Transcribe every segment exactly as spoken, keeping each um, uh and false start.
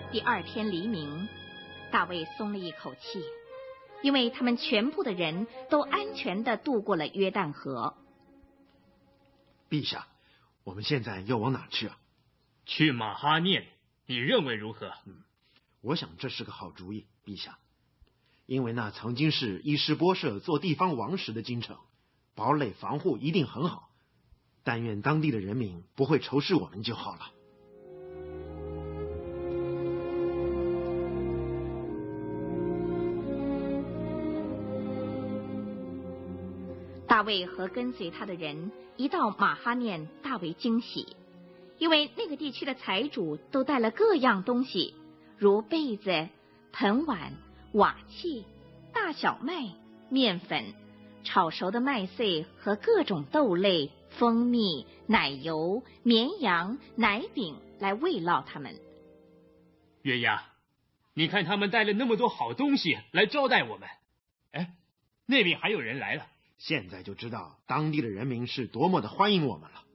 第二天黎明，大卫松了一口气，因为他们全部的人都安全地渡过了约旦河。 陛下，我们现在要往哪去啊？ 去马哈念，你认为如何？ 嗯，我想这是个好主意，陛下。因为那曾经是伊施波设做地方王时的京城，堡垒防护一定很好。但愿当地的人民不会仇视我们就好了。 大卫和跟随他的人一到马哈念，大为惊喜，因为那个地区的财主都带了各样东西，如被子、盆碗、瓦器、大小麦、面粉、炒熟的麦穗和各种豆类、蜂蜜、奶油、绵羊、奶饼来慰劳他们。 约押，你看他们带了那么多好东西来招待我们。哎，那边还有人来了。 现在就知道当地的人民是多么的欢迎我们了。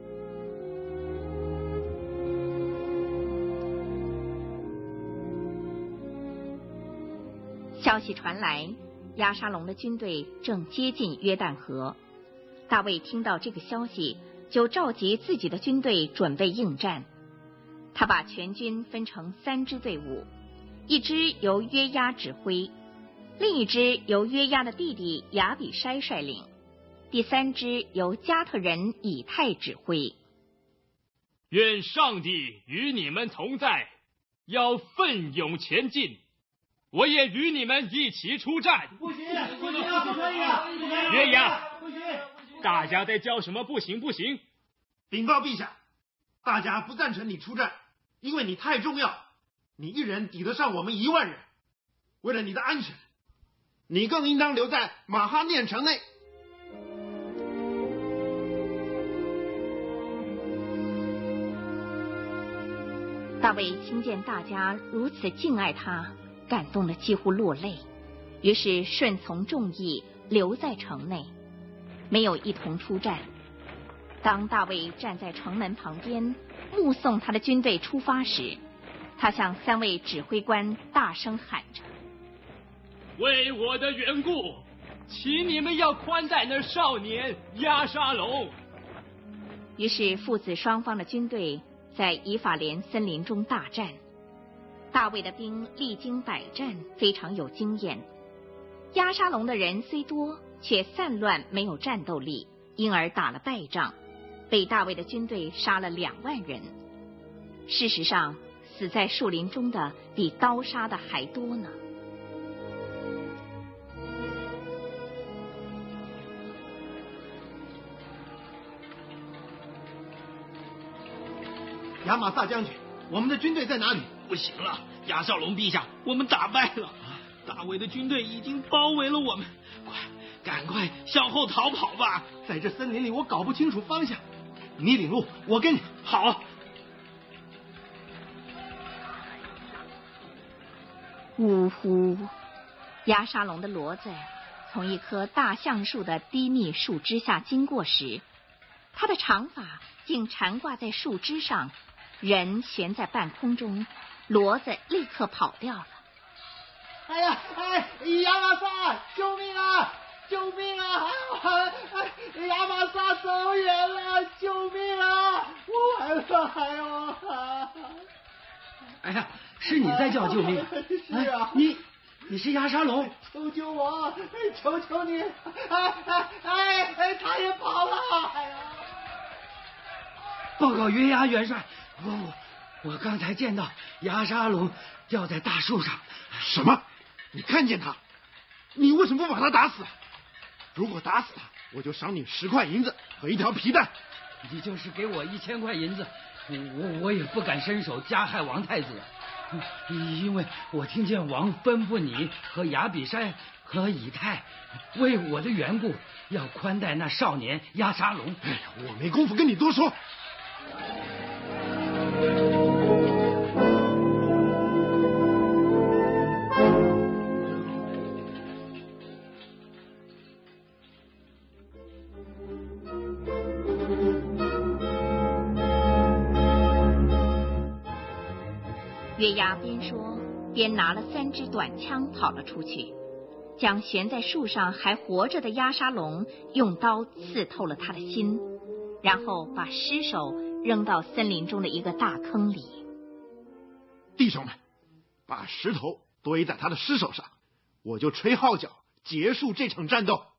消息传来，押沙龙的军队正接近约旦河。大卫听到这个消息，就召集自己的军队准备应战。他把全军分成三支队伍，一支由约押指挥，另一支由约押的弟弟亚比筛率领，第三支由加特人以太指挥。 愿上帝与你们同在，要奋勇前进。我也与你们一起出战。 不行，不行，不可以啊！ 约押， 不行， 大家在叫什么不行不行？ 禀报陛下，大家不赞成你出战，因为你太重要，你一人抵得上我们一万人。为了你的安全，你更应当留在马哈念城内。 大卫听见大家如此敬爱他，感动得几乎落泪，于是顺从众议，留在城内，没有一同出战。当大卫站在城门旁边，目送他的军队出发时，他向三位指挥官大声喊着： 为我的缘故，请你们要宽待那少年押沙龙。 于是父子双方的军队在以法莲森林中大战。大卫的兵历经百战，非常有经验。押沙龙的人虽多，却散乱，没有战斗力，因而打了败仗，被大卫的军队杀了两万人。事实上，死在树林中的比刀杀的还多呢。 亚玛撒将军，我们的军队在哪里？ 不行了，押沙龙陛下，我们打败了，大卫的军队已经包围了我们，快，赶快向后逃跑吧！ 在这森林里，我搞不清楚方向，你领路，我跟你。 好。 呜呼！押沙龙的骡子从一棵大橡树的低密树枝下经过时，他的长发竟缠挂在树枝上，人悬在半空中，骡子立刻跑掉了。 哎呀，哎，亚玛撒，救命啊！救命啊！哎，亚玛撒走远了，救命啊！我完了，哎呦！ 哎呀，是你在叫救命？ 是啊， 你你是押沙龙？ 求求我，求求你！哎哎哎哎，他也跑了！哎呀！ 报告约押元帅，我我刚才见到押沙龙吊在大树上。 什么？你看见他？你为什么不把他打死？如果打死他，我就赏你十块银子和一条皮带。 你就是给我一千块银子，我我也不敢伸手加害王太子，因为我听见王吩咐你和亚比筛和以太为我的缘故要宽待那少年押沙龙。 哎呀，我没工夫跟你多说。 约押边说边拿了三支短枪跑了出去，将悬在树上还活着的押沙龙用刀刺透了他的心，然后把尸首扔到森林中的一个大坑里。 弟兄们，把石头堆在他的尸首上，我就吹号角结束这场战斗。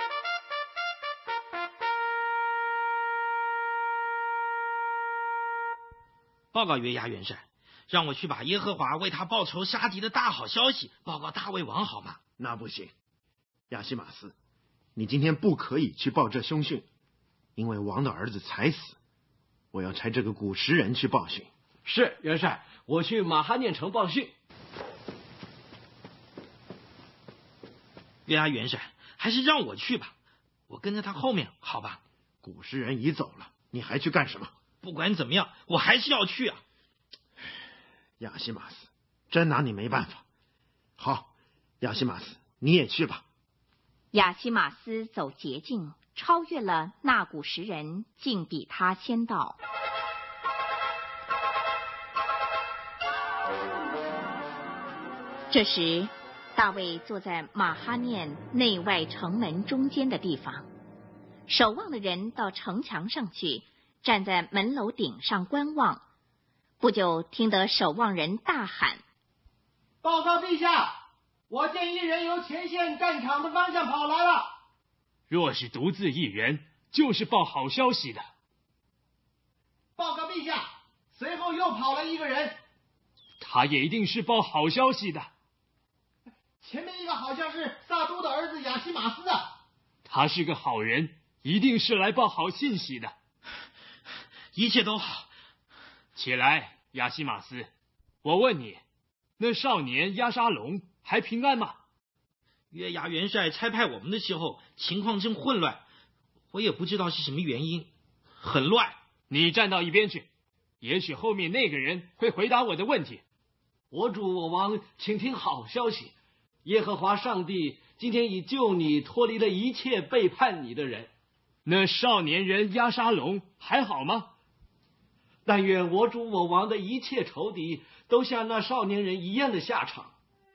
报告约押元帅，让我去把耶和华为他报仇杀敌的大好消息报告大卫王好吗？ 那不行，亚西马斯，你今天不可以去报这凶讯，因为王的儿子才死，我要差这个古时人去报讯。 是元帅，我去马哈念城报讯。 约押元帅，还是让我去吧，我跟在他后面，好吧？ 古时人已走了，你还去干什么？ 不管怎么样，我还是要去啊。 亚西马斯，真拿你没办法。好，亚西马斯，你也去吧。 亚西马斯走捷径，超越了那古时人，竟比他先到。这时，大卫坐在马哈念内外城门中间的地方，守望的人到城墙上去，站在门楼顶上观望。不久，听得守望人大喊：“ 报告陛下，我见一人由前线战场的方向跑来了。” 若是独自一人，就是报好消息的。 报告陛下，随后又跑来一个人， 他也一定是报好消息的。 前面一个好像是撒都的儿子亚西马斯的， 他是个好人，一定是来报好信息的。 一切都好。 起来，亚西马斯，我问你，那少年押沙龙还平安吗？ 约押元帅差派我们的时候，情况正混乱，我也不知道是什么原因，很乱。 你站到一边去，也许后面那个人会回答我的问题。 我主我王，请听好消息，耶和华上帝今天已救你脱离了一切背叛你的人。 那少年人押沙龙还好吗？ 但愿我主我王的一切仇敌都像那少年人一样的下场。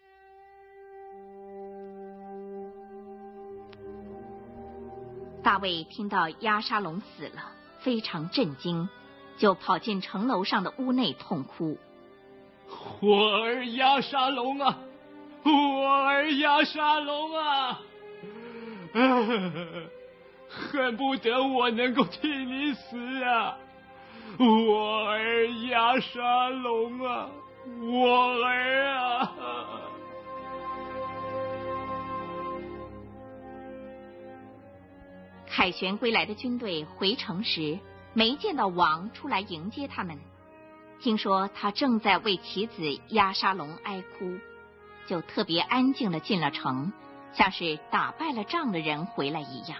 大卫听到押沙龙死了，非常震惊，就跑进城楼上的屋内痛哭。 我儿押沙龙啊，我儿押沙龙啊，恨不得我能够替你死啊！我儿押沙龙啊，我儿啊！ 凯旋归来的军队回城时，没见到王出来迎接他们。听说他正在为其子押沙龙哀哭，就特别安静地进了城，像是打败了仗的人回来一样。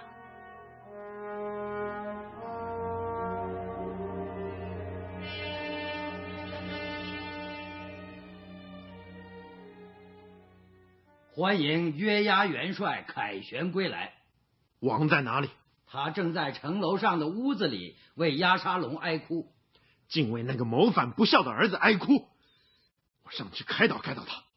欢迎约押元帅凯旋归来。 王在哪里？ 他正在城楼上的屋子里为押沙龙哀哭， 竟为那个谋反不孝的儿子哀哭。我上去开导开导他。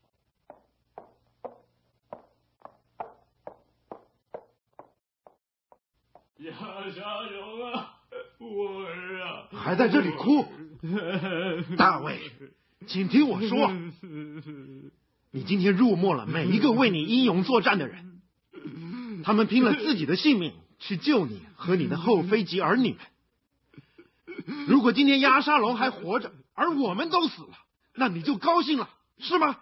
押沙龙啊，我儿啊， 还在这里哭？大卫，请听我说，你今天入没了每一个为你英勇作战的人，他们拼了自己的性命去救你和你的后妃及儿女们。如果今天押沙龙还活着，而我们都死了，那你就高兴了，是吗？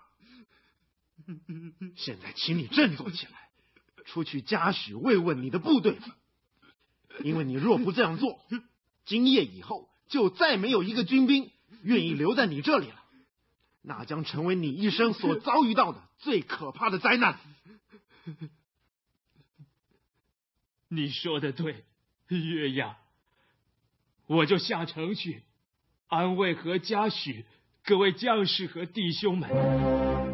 现在请你振作起来，出去嘉许慰问你的部队，因为你若不这样做，今夜以后就再没有一个军兵愿意留在你这里了，那将成为你一生所遭遇到的最可怕的灾难。 你说的对，约押，我就下城去安慰和嘉许各位将士和弟兄们。